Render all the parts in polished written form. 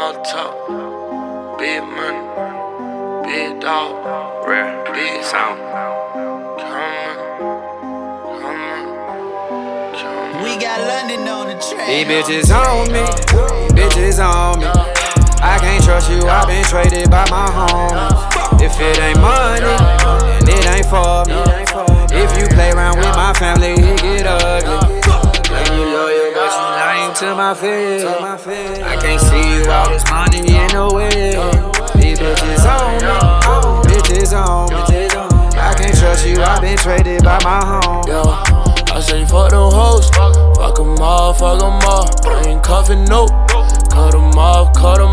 All talk, big money, big dog, rare, big sound. We got London on the track. These bitches on me, bitches on me. I can't trust you, I've been traded by my homies. If it ain't money, then it ain't for me. If you play around with my family, it get ugly. And you loyal, but you lying to my face. I can't see you all this money in the way. These bitches on me, bitches on me. I can't trust you, I've been traded by my homies. Yo, I say fuck them hoes, fuck them all, fuck them all. I ain't cuffin' no, cut them off,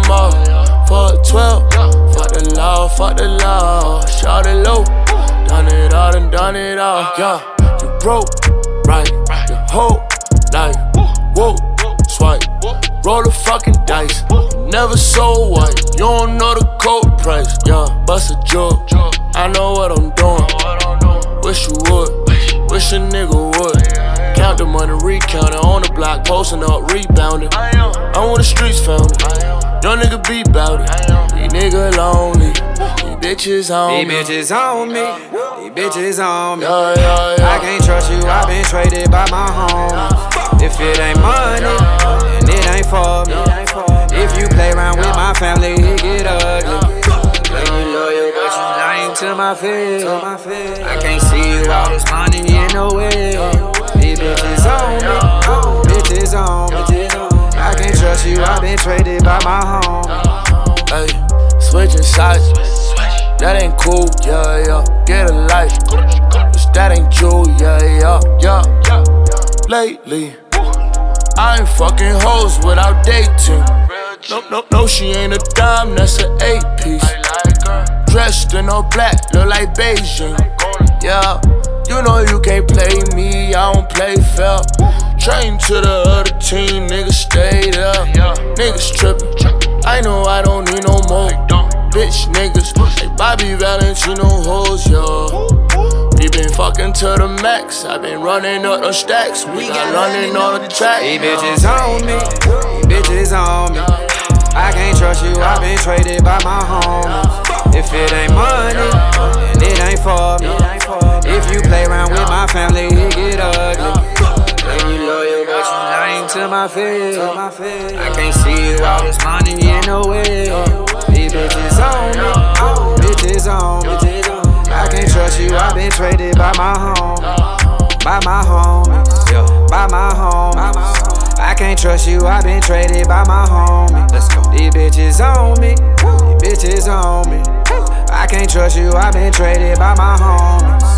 Fuck 12, fuck the law, shout it low. Done it all and done it all. Yeah, you broke, right, your whole life. Whoa, swipe, roll the fucking dice. Never so white, you don't know the cold price. Yeah, bust a joke, I know what I'm doing. Wish you would, wish a nigga would. Count the money, recount it on the block, posting up, rebounding. I'm where the streets found it. Young nigga be bout it. These niggas lonely. These bitches on me. These bitches on me. These bitches on me. Yeah. I can't trust you, I've been traded by my homies. If it ain't money, then it ain't for me. If you play around with my family, it get ugly. And you loyal, but you lying to my face. I can't see you all this money in the way. These bitches on me. Bitches on me. I can't trust you, I've been traded by my home. Ay, switching sides, that ain't cool, yeah. Get a life, cause that ain't you, yeah. Lately, I ain't fucking hoes without dating. No, she ain't a dime, that's an 8-piece. Dressed in all black, look like Beijing. Yeah, you know you can't play me, I don't play fair. Train to the other team, niggas stay there. Niggas trippin', I know I don't need no more. Bitch niggas, like Bobby Valentino hoes, yeah. We been fucking to the max, I been running up the stacks. We got running on the track. These bitches on me, these bitches on me. I can't trust you, I've been traded by my homies. If it ain't money, then it ain't for me. If you play around with my family, it get ugly. And you loyal, but you lying to my face. I can't see you all this money in the way. These bitches on me, bitches on me. I can't trust you, I've been traded by my homies. By my homies, by my homies. I can't trust you, I've been traded by my homies. Let's go. These bitches on me, these bitches on me. I can't trust you, I've been traded by my homies.